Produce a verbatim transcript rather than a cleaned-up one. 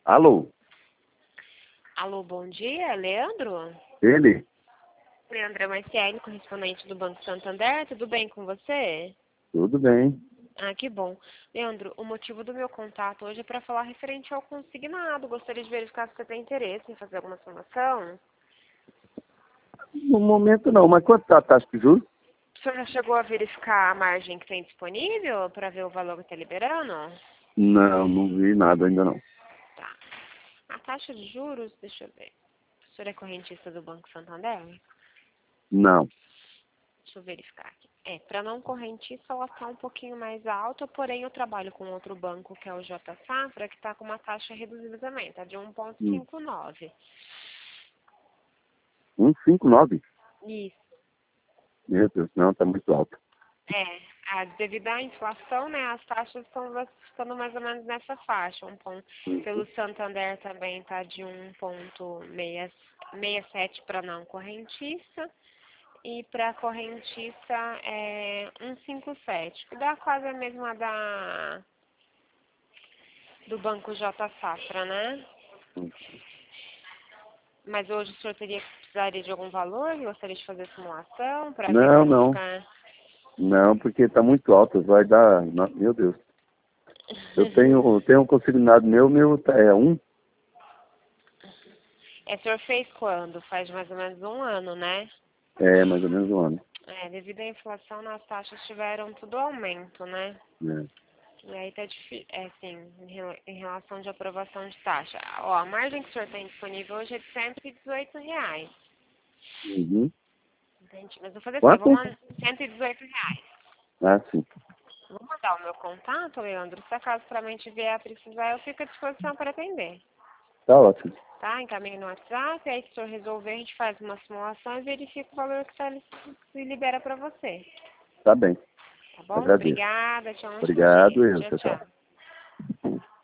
Alô? Alô, bom dia, Leandro? Ele? Leandro é Marciane, correspondente do Banco Santander. Tudo bem com você? Tudo bem. Ah, que bom. Leandro, o motivo do meu contato hoje é para falar referente ao consignado. Gostaria de verificar se você tem interesse em fazer alguma formação. No momento não, mas quanto está a taxa de juros? O senhor já chegou a verificar a margem que tem disponível para ver o valor que está liberando? Não, não vi nada ainda não. Tá. A taxa de juros, deixa eu ver. O senhor é correntista do Banco Santander? Não. Deixa eu verificar aqui. É, para não correntista ela está um pouquinho mais alta, porém eu trabalho com outro banco que é o J Safra, que está com uma taxa reduzida também, está de um vírgula Hum. cinquenta e nove. um vírgula cinquenta e nove? Isso. Meu Deus, não, está muito alto. É, a, devido à inflação, né, as taxas estão ficando mais ou menos nessa faixa. Um ponto, pelo Santander também está de um vírgula sessenta e sete para não correntista. E para correntista é um vírgula cinquenta e sete, que dá quase a mesma da do Banco J Safra, né? Mas hoje o senhor teria precisaria de algum valor? Gostaria de fazer simulação para ver Não, como não. ficar? Não, porque está muito alto, vai dar... não, meu Deus. Eu tenho, eu tenho um consignado meu, meu tá- é um. É, o senhor fez quando? Faz mais ou menos um ano, né? É, mais ou menos um ano. É, devido à inflação, as taxas tiveram tudo aumento, né? É. E aí tá difícil, é assim, em rela- em relação de aprovação de taxa. Ó, a margem que o senhor tem disponível hoje é de cento e dezoito reais. Uhum. Entende? Mas vou fazer assim, eu vou Quanto? mandar cento e dezoito reais. Ah, sim. Vou mandar o meu contato, Leandro. Se acaso para mim vier a precisar, eu fico à disposição para atender. Tá ótimo. Tá? Encaminho no WhatsApp, aí se o senhor resolver, a gente faz uma simulação e verifica o valor que tá, li- se libera para você. Tá bem. Tá bom? Agradeço. Obrigada, tchau, um ótimo dia. Obrigado, eu. Tchau, Tchau, tchau. tchau.